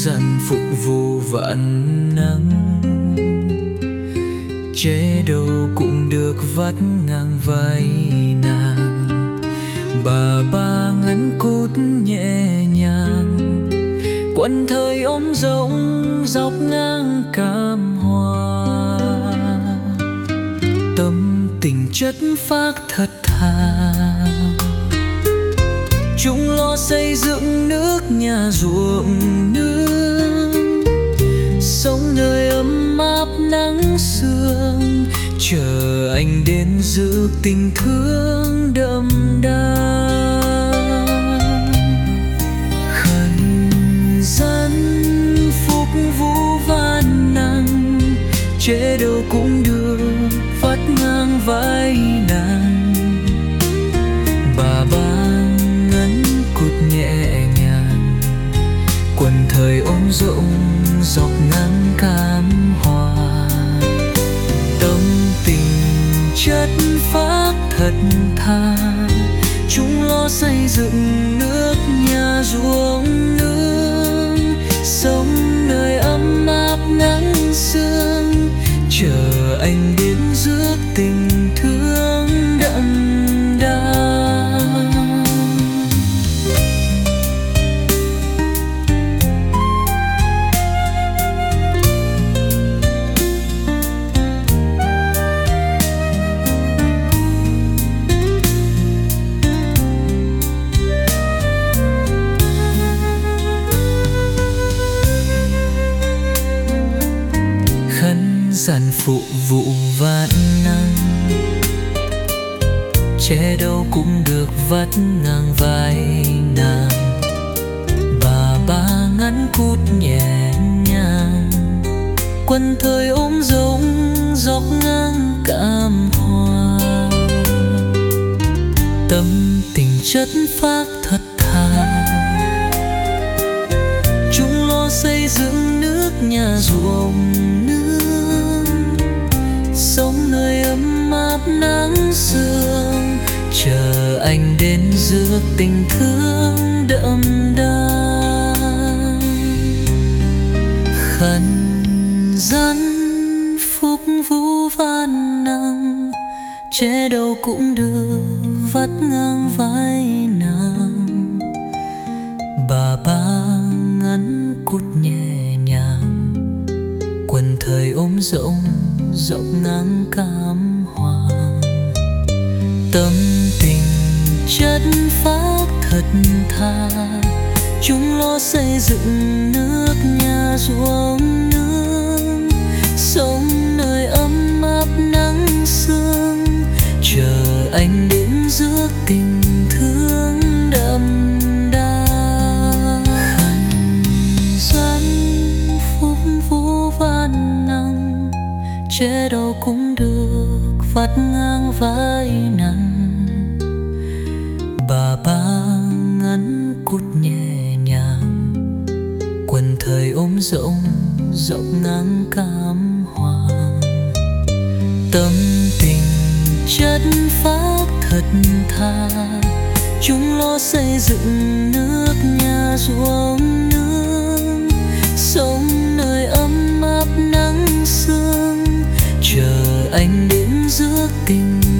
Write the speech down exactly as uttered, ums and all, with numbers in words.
dặn phục vụ vạn nắng, chế đâu cũng được vắt ngang vai nàng. Bà ba ngắn cút nhẹ nhàng, quần thời ôm rỗng dọc ngang cam hoa. Tâm tình chất phác thật thà, chúng lo xây dựng nước nhà ruộng nương, sống nơi ấm áp nắng sương, chờ anh đến giữ tình thương đậm đà. Khẩn dân phục vụ van nắng, chế đâu cũng được vắt ngang vai nàng. Bà ba ngấn cụt nhẹ nhàng, quần thời ôm rỗng dọc ngang cam hoa. Tâm tình chất phác thật thà, chúng lo xây dựng nước nhà ruộng nương, sống nơi ấm áp nắng sương, chờ anh đến rước tình thương đậm đà. Dặn phụ vụ vạn năng, chế đâu cũng được vắt ngang vai nàng. Bà ba ngắn cút nhẹ nhàng, quần thời ôm rỗng dọc ngang cam hoa. Tâm tình chất phác thật thà, chúng lo xây dựng nước nhà ruộng nương, sống nơi ấm áp nắng sương, chờ anh đến rước tình thương đậm đà. Khẩn dân phục vụ van nắng, chế đâu cũng được vắt ngang vai nàng. Bà ba ngắn cút nhẹ nhàng, quần thời ôm rỗng dọc ngang cam hoa. Tâm tình chất phác thật thà, chúng lo xây dựng nước nhà ruộng nương, sống nơi ấm áp nắng sương, chờ anh đến rước tình thương đậm đà. Khẩn dân phục vụ van nắng, chế đâu cũng được vắt ngang vai nàng. Bà ba ngắn cút nhẹ nhàng, quần thời ôm rỗng dọc ngang cam hoa. Tâm tình chất phác thật thà, chúng lo xây dựng nước nhà ruộng nương, sống nơi ấm áp nắng sương, chờ anh đến rước tình